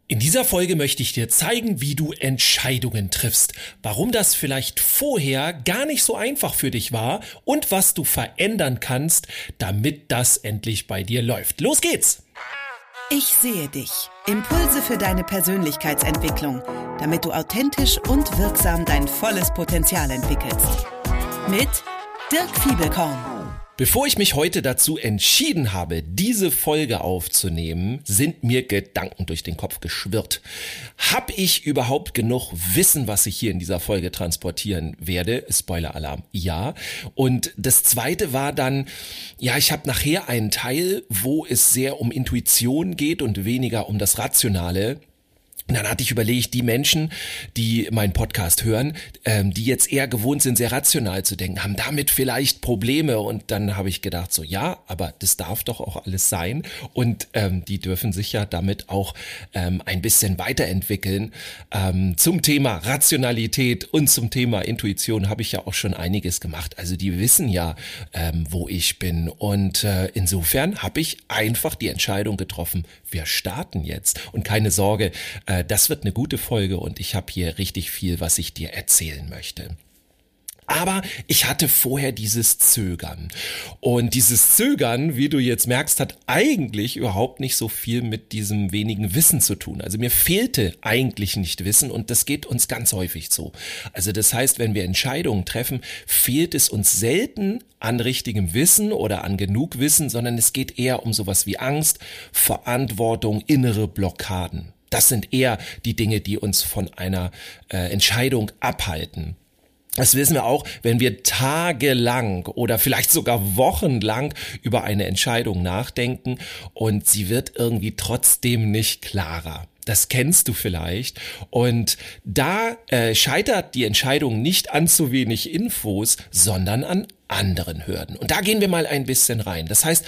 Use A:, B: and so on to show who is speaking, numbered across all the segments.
A: In dieser Folge möchte ich dir zeigen, wie du Entscheidungen triffst, warum das vielleicht vorher gar nicht so einfach für dich war und was du verändern kannst, damit das endlich bei dir läuft. Los geht's!
B: Ich sehe dich. Impulse für deine Persönlichkeitsentwicklung, damit du authentisch und wirksam dein volles Potenzial entwickelst. Mit Dirk Fiebelkorn.
A: Bevor ich mich heute dazu entschieden habe, diese Folge aufzunehmen, sind mir Gedanken durch den Kopf geschwirrt. Hab ich überhaupt genug Wissen, was ich hier in dieser Folge transportieren werde? Spoiler-Alarm, ja. Und das Zweite war dann, ich habe nachher einen Teil, wo es sehr um Intuition geht und weniger um das Rationale. Und dann hatte ich überlegt, die Menschen, die meinen Podcast hören, die jetzt eher gewohnt sind, sehr rational zu denken, haben damit vielleicht Probleme. Und dann habe ich gedacht, so ja, aber das darf doch auch alles sein. Und die dürfen sich ja damit auch ein bisschen weiterentwickeln. Zum Thema Rationalität und zum Thema Intuition habe ich ja auch schon einiges gemacht. Also die wissen ja, wo ich bin. Und insofern habe ich einfach die Entscheidung getroffen, wir starten jetzt. Und keine Sorge, das wird eine gute Folge und ich habe hier richtig viel, was ich dir erzählen möchte. Aber ich hatte vorher dieses Zögern. Und dieses Zögern, wie du jetzt merkst, hat eigentlich überhaupt nicht so viel mit diesem wenigen Wissen zu tun. Also mir fehlte eigentlich nicht Wissen und das geht uns ganz häufig so. Also das heißt, wenn wir Entscheidungen treffen, fehlt es uns selten an richtigem Wissen oder an genug Wissen, sondern es geht eher um sowas wie Angst, Verantwortung, innere Blockaden. Das sind eher die Dinge, die uns von einer Entscheidung abhalten. Das wissen wir auch, wenn wir tagelang oder vielleicht sogar wochenlang über eine Entscheidung nachdenken und sie wird irgendwie trotzdem nicht klarer. Das kennst du vielleicht. Und da scheitert die Entscheidung nicht an zu wenig Infos, sondern an anderen Hürden. Und da gehen wir mal ein bisschen rein. Das heißt,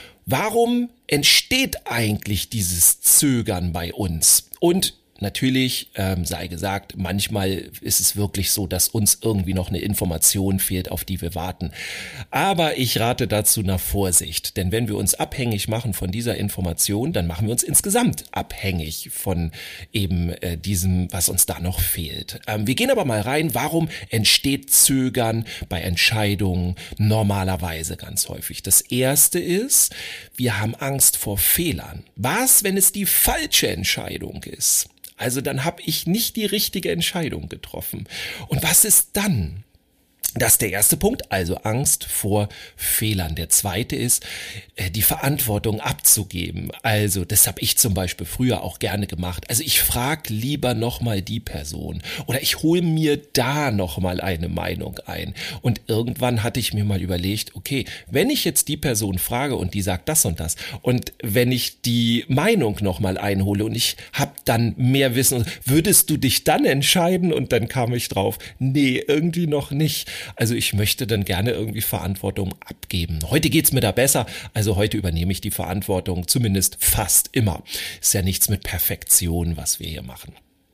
A: warum entsteht eigentlich dieses Zögern bei uns? Und natürlich, sei gesagt, manchmal ist es wirklich so, dass uns irgendwie noch eine Information fehlt, auf die wir warten. Aber ich rate dazu nach Vorsicht, denn wenn wir uns abhängig machen von dieser Information, dann machen wir uns insgesamt abhängig von eben diesem, was uns da noch fehlt. Wir gehen aber mal rein, warum entsteht Zögern bei Entscheidungen normalerweise ganz häufig? Das erste ist, wir haben Angst vor Fehlern. Was, wenn es die falsche Entscheidung ist? Also dann habe ich nicht die richtige Entscheidung getroffen. Und was ist dann? Das ist der erste Punkt, also Angst vor Fehlern. Der zweite ist, die Verantwortung abzugeben. Also das habe ich zum Beispiel früher auch gerne gemacht. Also ich frage lieber nochmal die Person oder ich hole mir da nochmal eine Meinung ein. Und irgendwann hatte ich mir mal überlegt, okay, wenn ich jetzt die Person frage und die sagt das und das und wenn ich die Meinung nochmal einhole und ich habe dann mehr Wissen, würdest du dich dann entscheiden? Und dann kam ich drauf, nee, irgendwie noch nicht. Also ich möchte dann gerne irgendwie Verantwortung abgeben. Heute geht's mir da besser, also heute übernehme ich die Verantwortung zumindest fast immer. Ist ja nichts mit Perfektion, was wir hier machen.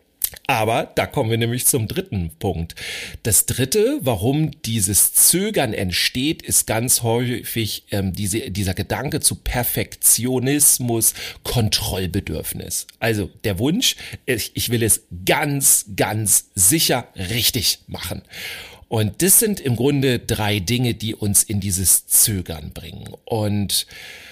A: Aber da kommen wir nämlich zum dritten Punkt. Das dritte, warum dieses Zögern entsteht, ist ganz häufig dieser Gedanke zu Perfektionismus, Kontrollbedürfnis. Also der Wunsch, ich will es ganz, ganz sicher richtig machen. Und das sind im Grunde 3 Dinge, die uns in dieses Zögern bringen. Und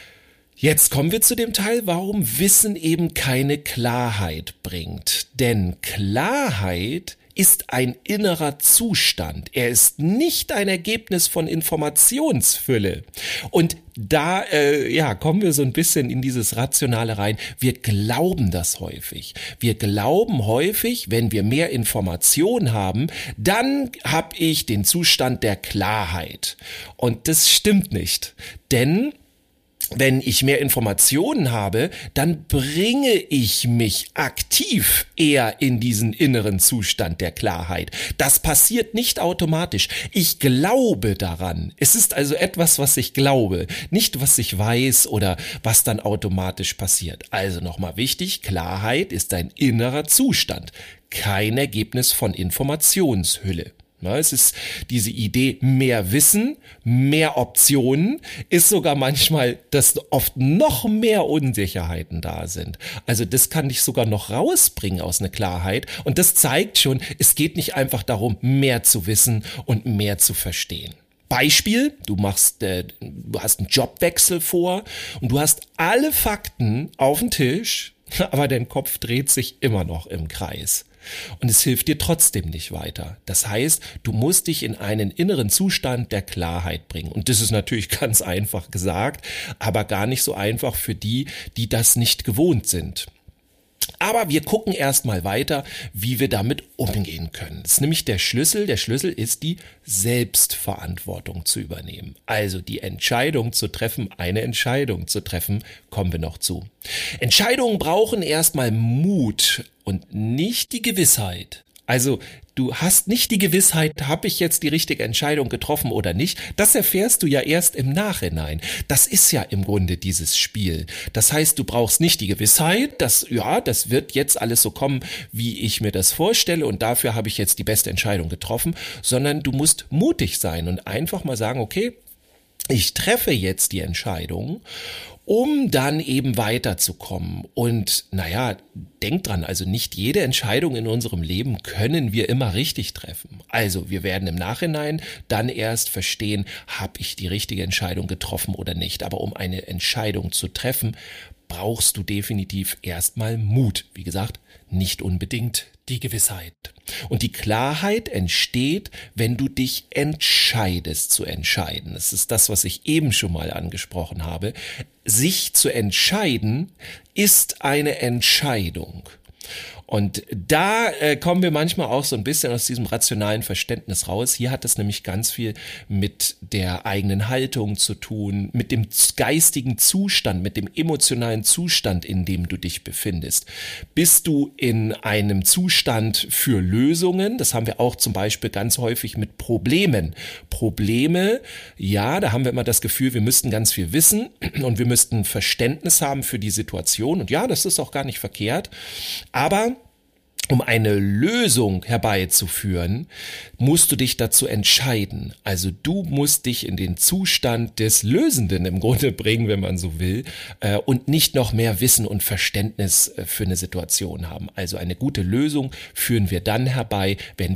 A: jetzt kommen wir zu dem Teil, warum Wissen eben keine Klarheit bringt. Denn Klarheit ist ein innerer Zustand. Er ist nicht ein Ergebnis von Informationsfülle. Und da kommen wir so ein bisschen in dieses Rationale rein. Wir glauben das häufig. Wir glauben häufig, wenn wir mehr Information haben, dann habe ich den Zustand der Klarheit. Und das stimmt nicht. Denn wenn ich mehr Informationen habe, dann bringe ich mich aktiv eher in diesen inneren Zustand der Klarheit. Das passiert nicht automatisch. Ich glaube daran. Es ist also etwas, was ich glaube, nicht was ich weiß oder was dann automatisch passiert. Also nochmal wichtig, Klarheit ist ein innerer Zustand, kein Ergebnis von Informationshülle. Ja, es ist diese Idee, mehr Wissen, mehr Optionen, ist sogar manchmal, dass oft noch mehr Unsicherheiten da sind. Also das kann dich sogar noch rausbringen aus einer Klarheit. Und das zeigt schon, es geht nicht einfach darum, mehr zu wissen und mehr zu verstehen. Beispiel, du hast einen Jobwechsel vor und du hast alle Fakten auf dem Tisch, aber dein Kopf dreht sich immer noch im Kreis. Und es hilft dir trotzdem nicht weiter. Das heißt, du musst dich in einen inneren Zustand der Klarheit bringen. Und das ist natürlich ganz einfach gesagt, aber gar nicht so einfach für die, die das nicht gewohnt sind. Aber wir gucken erstmal weiter, wie wir damit umgehen können. Das ist nämlich der Schlüssel. Der Schlüssel ist die Selbstverantwortung zu übernehmen. Also die Entscheidung zu treffen, eine Entscheidung zu treffen, kommen wir noch zu. Entscheidungen brauchen erstmal Mut und nicht die Gewissheit. Also du hast nicht die Gewissheit, habe ich jetzt die richtige Entscheidung getroffen oder nicht. Das erfährst du ja erst im Nachhinein. Das ist ja im Grunde dieses Spiel. Das heißt, du brauchst nicht die Gewissheit, dass das wird jetzt alles so kommen, wie ich mir das vorstelle und dafür habe ich jetzt die beste Entscheidung getroffen, sondern du musst mutig sein und einfach mal sagen, okay, ich treffe jetzt die Entscheidung, um dann eben weiterzukommen. Und denk dran, also nicht jede Entscheidung in unserem Leben können wir immer richtig treffen. Also wir werden im Nachhinein dann erst verstehen, habe ich die richtige Entscheidung getroffen oder nicht. Aber um eine Entscheidung zu treffen, brauchst du definitiv erstmal Mut. Wie gesagt, nicht unbedingt die Gewissheit. Und die Klarheit entsteht, wenn du dich entscheidest zu entscheiden. Das ist das, was ich eben schon mal angesprochen habe. Sich zu entscheiden ist eine Entscheidung. Und da kommen wir manchmal auch so ein bisschen aus diesem rationalen Verständnis raus. Hier hat es nämlich ganz viel mit der eigenen Haltung zu tun, mit dem geistigen Zustand, mit dem emotionalen Zustand, in dem du dich befindest. Bist du in einem Zustand für Lösungen? Das haben wir auch zum Beispiel ganz häufig mit Problemen. Probleme, ja, da haben wir immer das Gefühl, wir müssten ganz viel wissen und wir müssten Verständnis haben für die Situation. Und ja, das ist auch gar nicht verkehrt. Aber um eine Lösung herbeizuführen, musst du dich dazu entscheiden. Also du musst dich in den Zustand des Lösenden im Grunde bringen, wenn man so will, und nicht noch mehr Wissen und Verständnis für eine Situation haben. Also eine gute Lösung führen wir dann herbei, wenn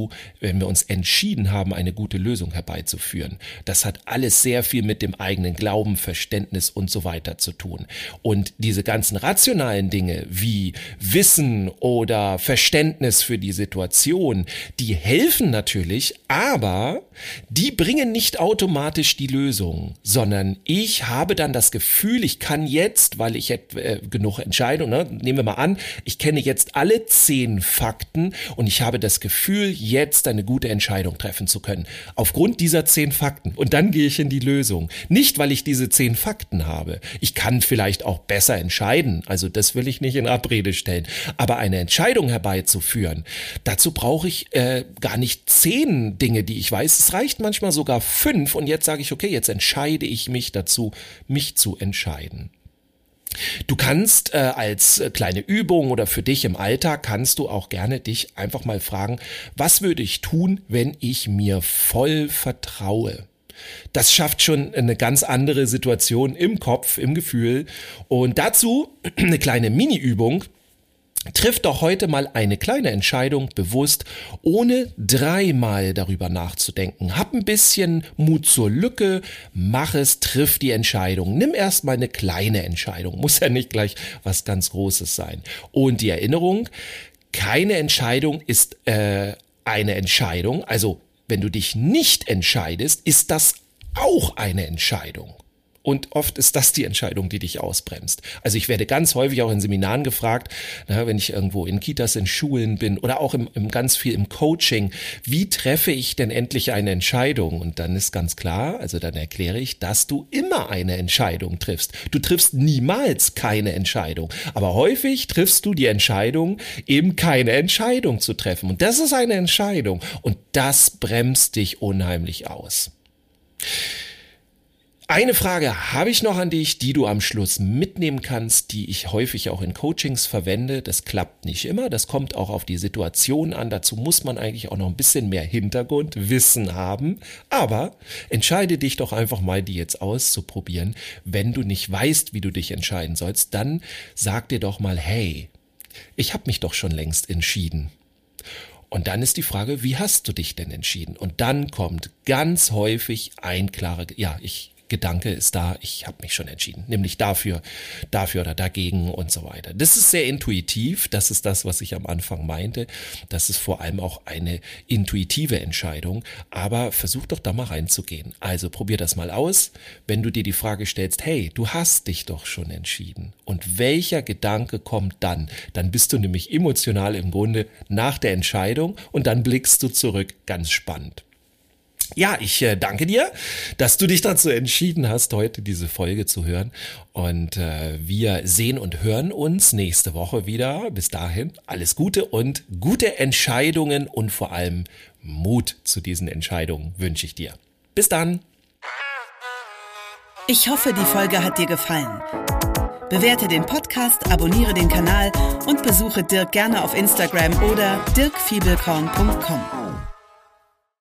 A: wir uns entschieden haben, eine gute Lösung herbeizuführen. Das hat alles sehr viel mit dem eigenen Glauben, Verständnis und so weiter zu tun. Und diese ganzen rationalen Dinge wie Wissen oder Verständnis für die Situation, die helfen natürlich, aber die bringen nicht automatisch die Lösung, sondern ich habe dann das Gefühl, ich kann jetzt, weil ich genug Entscheidungen, nehmen wir mal an, ich kenne jetzt alle 10 Fakten und ich habe das Gefühl, jetzt eine gute Entscheidung treffen zu können. Aufgrund dieser 10 Fakten. Und dann gehe ich in die Lösung. Nicht, weil ich diese 10 Fakten habe. Ich kann vielleicht auch besser entscheiden. Also das will ich nicht in Abrede stellen. Aber eine Entscheidung herbeizuführen, dazu brauche ich gar nicht 10 Dinge, die ich weiß. Es reicht manchmal sogar 5 und jetzt sage ich, okay, jetzt entscheide ich mich dazu, mich zu entscheiden. Du kannst als kleine Übung oder für dich im Alltag kannst du auch gerne dich einfach mal fragen, was würde ich tun, wenn ich mir voll vertraue? Das schafft schon eine ganz andere Situation im Kopf, im Gefühl. Und dazu eine kleine Mini-Übung. Triff doch heute mal eine kleine Entscheidung bewusst, ohne 3-mal darüber nachzudenken. Hab ein bisschen Mut zur Lücke, mach es, triff die Entscheidung. Nimm erstmal eine kleine Entscheidung, muss ja nicht gleich was ganz Großes sein. Und die Erinnerung, keine Entscheidung ist eine Entscheidung. Also wenn du dich nicht entscheidest, ist das auch eine Entscheidung. Und oft ist das die Entscheidung, die dich ausbremst. Also ich werde ganz häufig auch in Seminaren gefragt, wenn ich irgendwo in Kitas, in Schulen bin oder auch ganz viel im Coaching, wie treffe ich denn endlich eine Entscheidung? Und dann ist ganz klar, also dann erkläre ich, dass du immer eine Entscheidung triffst. Du triffst niemals keine Entscheidung. Aber häufig triffst du die Entscheidung, eben keine Entscheidung zu treffen. Und das ist eine Entscheidung. Und das bremst dich unheimlich aus. Eine Frage habe ich noch an dich, die du am Schluss mitnehmen kannst, die ich häufig auch in Coachings verwende. Das klappt nicht immer, das kommt auch auf die Situation an. Dazu muss man eigentlich auch noch ein bisschen mehr Hintergrundwissen haben. Aber entscheide dich doch einfach mal, die jetzt auszuprobieren. Wenn du nicht weißt, wie du dich entscheiden sollst, dann sag dir doch mal, hey, ich habe mich doch schon längst entschieden. Und dann ist die Frage, wie hast du dich denn entschieden? Und dann kommt ganz häufig ein klarer, Gedanke ist da, ich habe mich schon entschieden, nämlich dafür oder dagegen und so weiter. Das ist sehr intuitiv, das ist das, was ich am Anfang meinte. Das ist vor allem auch eine intuitive Entscheidung, aber versuch doch da mal reinzugehen. Also probier das mal aus, wenn du dir die Frage stellst, hey, du hast dich doch schon entschieden. Und welcher Gedanke kommt dann? Dann bist du nämlich emotional im Grunde nach der Entscheidung und dann blickst du zurück, ganz spannend. Ja, ich danke dir, dass du dich dazu entschieden hast, heute diese Folge zu hören. Und wir sehen und hören uns nächste Woche wieder. Bis dahin alles Gute und gute Entscheidungen und vor allem Mut zu diesen Entscheidungen wünsche ich dir. Bis dann.
B: Ich hoffe, die Folge hat dir gefallen. Bewerte den Podcast, abonniere den Kanal und besuche Dirk gerne auf Instagram oder dirkfiebelkorn.com.